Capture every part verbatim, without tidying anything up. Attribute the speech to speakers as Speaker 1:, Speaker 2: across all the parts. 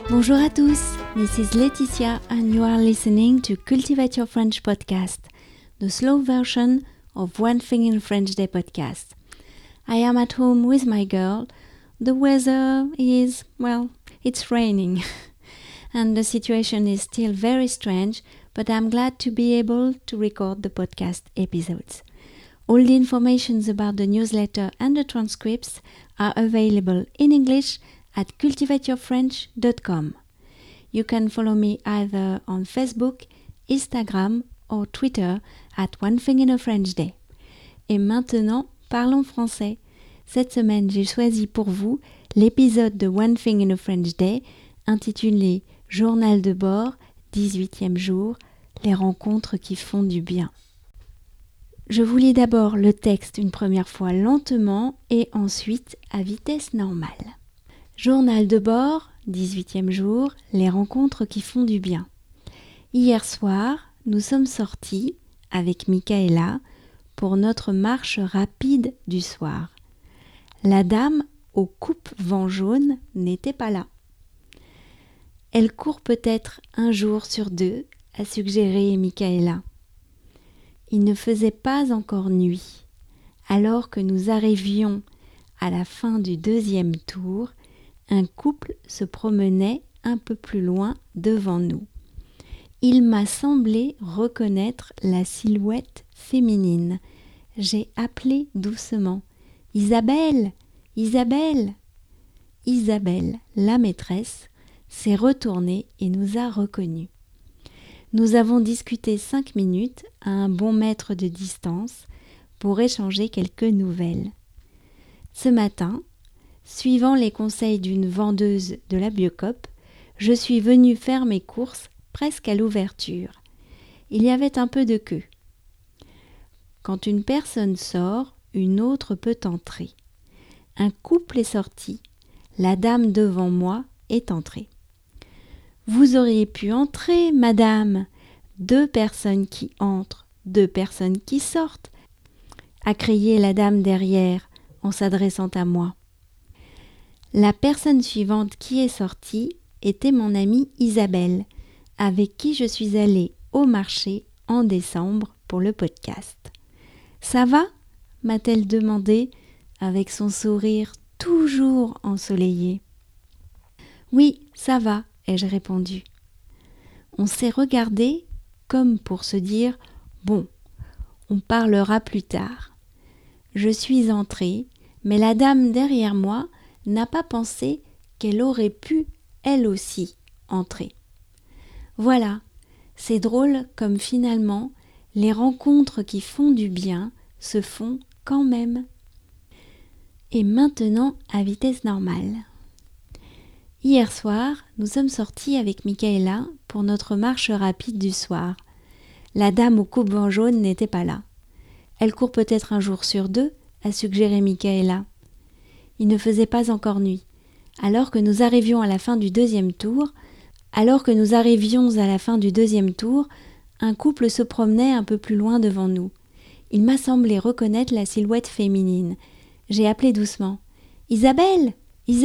Speaker 1: Bonjour à tous, this is Laetitia and you are listening to Cultivate Your French podcast, the slow version of One Thing in French Day podcast. I am at home with my girl. The weather is, well, it's raining and the situation is still very strange, but I'm glad to be able to record the podcast episodes. All the informations about the newsletter and the transcripts are available in English at cultivate your french dot com. You can follow me either on Facebook, Instagram or Twitter at One Thing in a French Day. Et maintenant, parlons français. Cette semaine, j'ai choisi pour vous l'épisode de One Thing in a French Day intitulé Journal de bord, dix-huitième jour, les rencontres qui font du bien. Je vous lis d'abord le texte une première fois lentement et ensuite à vitesse normale. Journal de bord, dix-huitième jour, les rencontres qui font du bien. Hier soir, nous sommes sortis avec Michaela pour notre marche rapide du soir. La dame au coupe-vent jaune n'était pas là. Elle court peut-être un jour sur deux, a suggéré Michaela. Il ne faisait pas encore nuit, alors que nous arrivions à la fin du deuxième tour. Un couple se promenait un peu plus loin devant nous. Il m'a semblé reconnaître la silhouette féminine. J'ai appelé doucement « Isabelle, Isabelle !» Isabelle, la maîtresse, s'est retournée et nous a reconnus. Nous avons discuté cinq minutes à un bon mètre de distance pour échanger quelques nouvelles. Ce matin, suivant les conseils d'une vendeuse de la Biocoop, je suis venue faire mes courses presque à l'ouverture. Il y avait un peu de queue. Quand une personne sort, une autre peut entrer. Un couple est sorti. La dame devant moi est entrée. « Vous auriez pu entrer, madame. Deux personnes qui entrent, deux personnes qui sortent, » a crié la dame derrière en s'adressant à moi. La personne suivante qui est sortie était mon amie Isabelle, avec qui je suis allée au marché en décembre pour le podcast. « Ça va ?» m'a-t-elle demandé avec son sourire toujours ensoleillé. « Oui, ça va », ai-je répondu. On s'est regardé comme pour se dire « Bon, on parlera plus tard ». Je suis entrée, mais la dame derrière moi n'a pas pensé qu'elle aurait pu, elle aussi, entrer. Voilà, c'est drôle comme finalement, les rencontres qui font du bien se font quand même. Et maintenant, à vitesse normale. Hier soir, nous sommes sortis avec Michaela pour notre marche rapide du soir. La dame au coupe-vent jaune n'était pas là. Elle court peut-être un jour sur deux, a suggéré Michaela. Il ne faisait pas encore nuit. Alors que nous arrivions à la fin du deuxième tour, alors que nous arrivions à la fin du deuxième tour, un couple se promenait un peu plus loin devant nous. Il m'a semblé reconnaître la silhouette féminine. J'ai appelé doucement. « Isabelle, Isabelle !»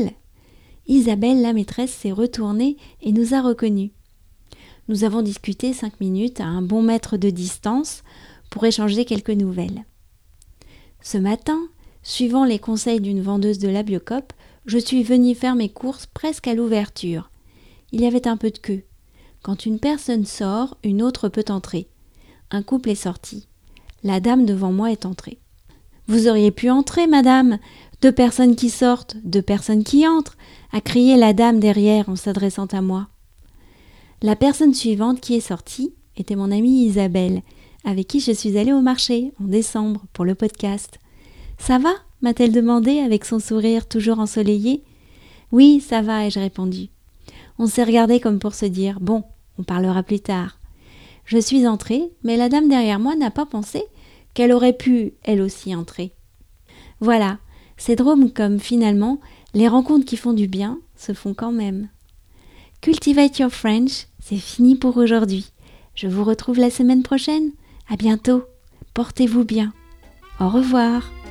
Speaker 1: Isabelle, la maîtresse, s'est retournée et nous a reconnus. Nous avons discuté cinq minutes à un bon mètre de distance pour échanger quelques nouvelles. Ce matin, suivant les conseils d'une vendeuse de la Biocoop, je suis venue faire mes courses presque à l'ouverture. Il y avait un peu de queue. Quand une personne sort, une autre peut entrer. Un couple est sorti. La dame devant moi est entrée. « Vous auriez pu entrer, madame. Deux personnes qui sortent, deux personnes qui entrent » a crié la dame derrière en s'adressant à moi. La personne suivante qui est sortie était mon amie Isabelle, avec qui je suis allée au marché en décembre pour le podcast. « Ça va ?» m'a-t-elle demandé avec son sourire toujours ensoleillé. « Oui, ça va » ai-je répondu. On s'est regardé comme pour se dire « Bon, on parlera plus tard ». Je suis entrée, mais la dame derrière moi n'a pas pensé qu'elle aurait pu, elle aussi, entrer. Voilà, c'est drôle comme finalement, les rencontres qui font du bien se font quand même. Cultivate Your French, c'est fini pour aujourd'hui. Je vous retrouve la semaine prochaine. À bientôt. Portez-vous bien. Au revoir.